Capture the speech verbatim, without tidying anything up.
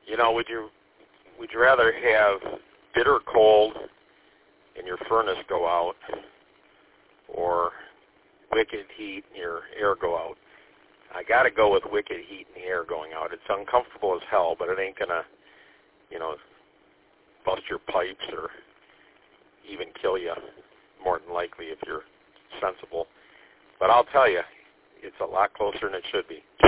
You know, would you would you rather have bitter cold and your furnace go out, or wicked heat and your air go out? I got to go with wicked heat and the air going out. It's uncomfortable as hell, but it ain't gonna, you know, bust your pipes or even kill you, more than likely if you're sensible. But I'll tell you, it's a lot closer than it should be.